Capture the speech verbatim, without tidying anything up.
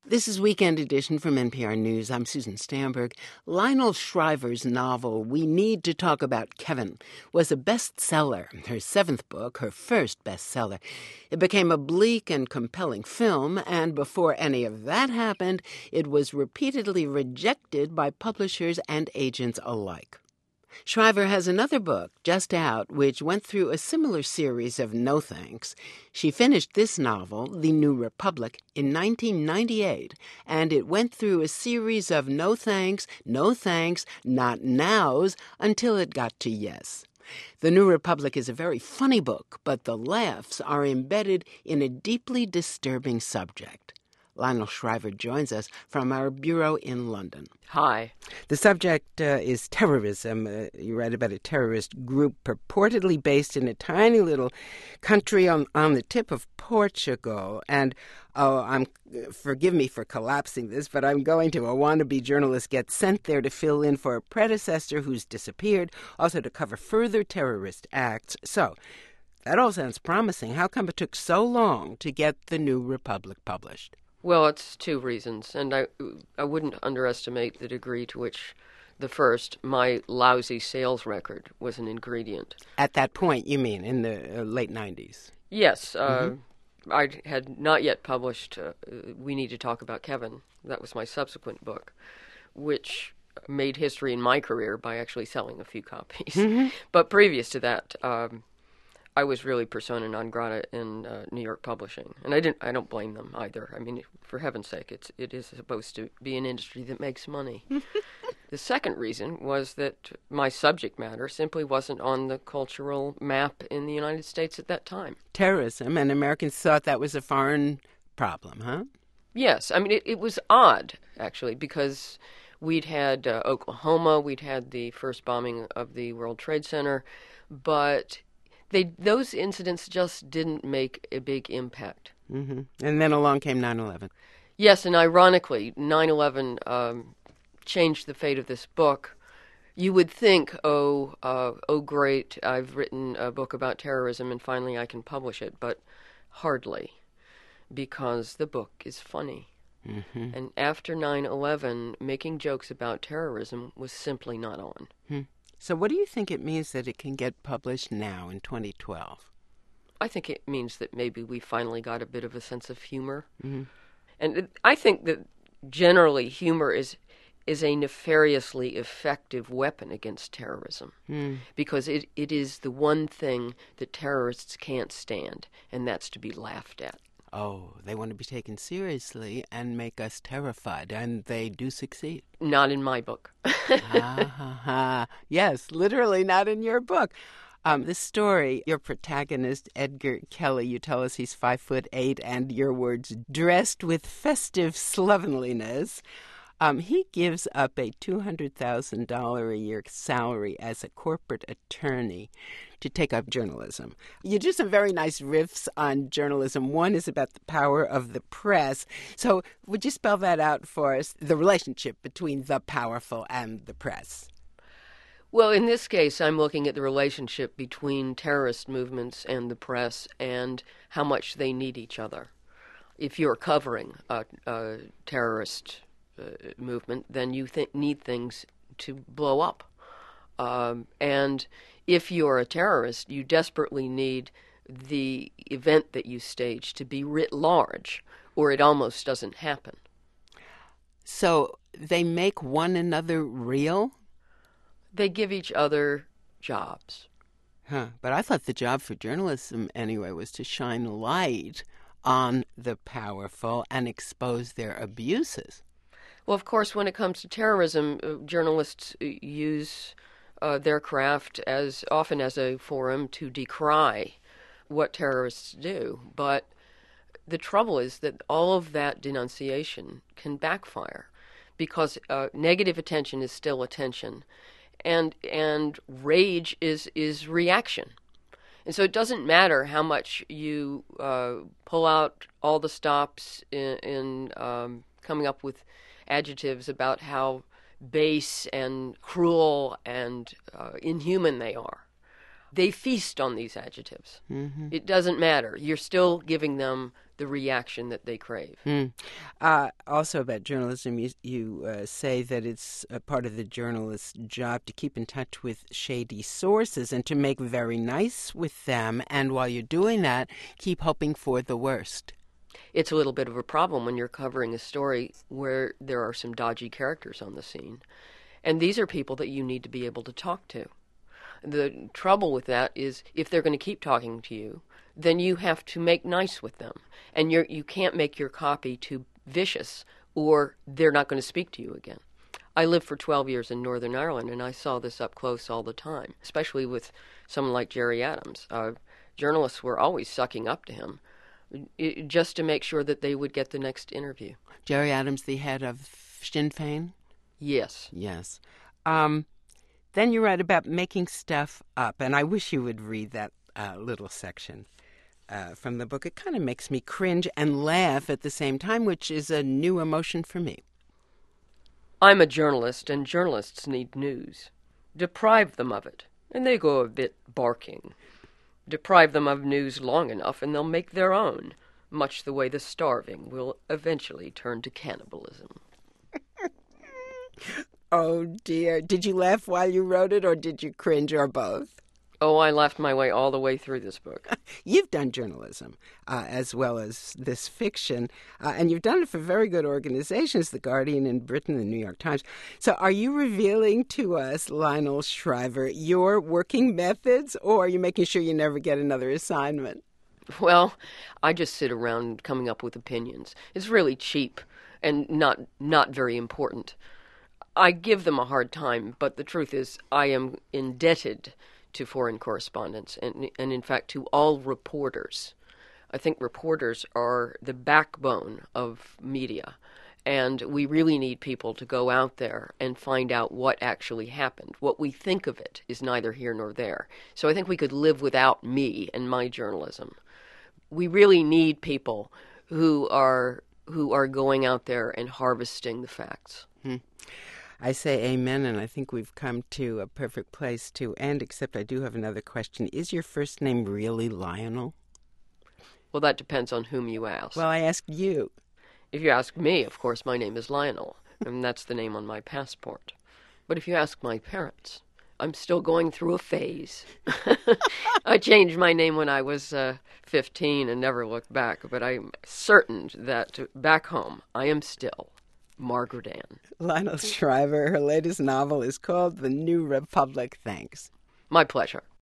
This is Weekend Edition from N P R News. I'm Susan Stamberg. Lionel Shriver's novel, We Need to Talk About Kevin, was a bestseller, her seventh book, her first bestseller. It became a bleak and compelling film, and before any of that happened, it was repeatedly rejected by publishers and agents alike. Shriver has another book just out which went through a similar series of no thanks. She finished this novel, The New Republic, in nineteen ninety-eight, and it went through a series of no thanks, no thanks, not nows, until it got to yes. The New Republic is a very funny book, but the laughs are embedded in a deeply disturbing subject. Lionel Shriver joins us from our bureau in London. Hi. The subject uh, is terrorism. Uh, you write about a terrorist group purportedly based in a tiny little country on, on the tip of Portugal. And, oh, I'm forgive me for collapsing this, but I'm going to. A wannabe journalist gets sent there to fill in for a predecessor who's disappeared, also to cover further terrorist acts. So, that all sounds promising. How come it took so long to get The New Republic published? Well, it's two reasons, and I I wouldn't underestimate the degree to which the first, my lousy sales record, was an ingredient. At that point, you mean, in the uh, late nineties? Yes. Uh, mm-hmm. I had not yet published uh, We Need to Talk About Kevin. That was my subsequent book, which made history in my career by actually selling a few copies. Mm-hmm. But previous to that, um, I was really persona non grata in uh, New York publishing, and I didn't. I don't blame them either. I mean, for heaven's sake, it's it is supposed to be an industry that makes money. The second reason was that my subject matter simply wasn't on the cultural map in the United States at that time. Terrorism, and Americans thought that was a foreign problem, huh? Yes, I mean it, it was odd actually because we'd had uh, Oklahoma, we'd had the first bombing of the World Trade Center, but They those incidents just didn't make a big impact. Mm-hmm. And then along came nine eleven. Yes, and ironically, nine eleven um, changed the fate of this book. You would think, oh, uh, oh, great, I've written a book about terrorism and finally I can publish it, but hardly, because the book is funny. Mm-hmm. And after nine eleven, making jokes about terrorism was simply not on. Hmm. So what do you think it means that it can get published now in twenty twelve? I think it means that maybe we finally got a bit of a sense of humor. Mm-hmm. And it, I think that generally humor is is a nefariously effective weapon against terrorism mm. because it, it is the one thing that terrorists can't stand, and that's to be laughed at. Oh, they want to be taken seriously and make us terrified, and they do succeed. Not in my book. ha, ha, ha. Yes, literally not in your book. Um, this story, your protagonist, Edgar Kelly, you tell us he's five foot eight, and your words, dressed with festive slovenliness. Um, he gives up a two hundred thousand dollars a year salary as a corporate attorney to take up journalism. You do some very nice riffs on journalism. One is about the power of the press. So would you spell that out for us, the relationship between the powerful and the press? Well, in this case, I'm looking at the relationship between terrorist movements and the press and how much they need each other. If you're covering a, a terrorist uh, movement, then you th- need things to blow up. Um, and if you're a terrorist, you desperately need the event that you stage to be writ large, or it almost doesn't happen. So they make one another real? They give each other jobs. Huh. But I thought the job for journalism, anyway, was to shine light on the powerful and expose their abuses. Well, of course, when it comes to terrorism, uh, journalists use uh, their craft as often as a forum to decry what terrorists do. But the trouble is that all of that denunciation can backfire because uh, negative attention is still attention. And and rage is, is reaction. And so it doesn't matter how much you uh, pull out all the stops in, in um, coming up with adjectives about how base and cruel and uh, inhuman they are. They feast on these adjectives. Mm-hmm. It doesn't matter. You're still giving them the reaction that they crave. Mm. Uh, also about journalism, you, you uh, say that it's a part of the journalist's job to keep in touch with shady sources and to make very nice with them. And while you're doing that, keep hoping for the worst. It's a little bit of a problem when you're covering a story where there are some dodgy characters on the scene. And these are people that you need to be able to talk to. The trouble with that is if they're going to keep talking to you, then you have to make nice with them. And you're, you can't make your copy too vicious or they're not going to speak to you again. I lived for twelve years in Northern Ireland, and I saw this up close all the time, especially with someone like Gerry Adams. Uh, journalists were always sucking up to him it, just to make sure that they would get the next interview. Gerry Adams, the head of Sinn Féin? Yes. Yes. Um, then you write about making stuff up, and I wish you would read that uh, little section uh, from the book. It kind of makes me cringe and laugh at the same time, which is a new emotion for me. I'm a journalist, and journalists need news. Deprive them of it, and they go a bit barking. Deprive them of news long enough, and they'll make their own, much the way the starving will eventually turn to cannibalism. Oh, dear. Did you laugh while you wrote it, or did you cringe, or both? Oh, I laughed my way all the way through this book. You've done journalism uh, as well as this fiction, uh, and you've done it for very good organizations, The Guardian in Britain, The New York Times. So are you revealing to us, Lionel Shriver, your working methods, or are you making sure you never get another assignment? Well, I just sit around coming up with opinions. It's really cheap and not not very important. I give them a hard time, but the truth is I am indebted to foreign correspondents and, and in fact, to all reporters. I think reporters are the backbone of media, and we really need people to go out there and find out what actually happened. What we think of it is neither here nor there. So I think we could live without me and my journalism. We really need people who are who are going out there and harvesting the facts. Hmm. I say amen, and I think we've come to a perfect place to end, except I do have another question. Is your first name really Lionel? Well, that depends on whom you ask. Well, I asked you. If you ask me, of course, my name is Lionel, and that's the name on my passport. But if you ask my parents, I'm still going through a phase. I changed my name when I was uh, fifteen and never looked back, but I'm certain that back home I am still Margaret Ann. Lionel Shriver, her latest novel is called The New Republic. Thanks. My pleasure.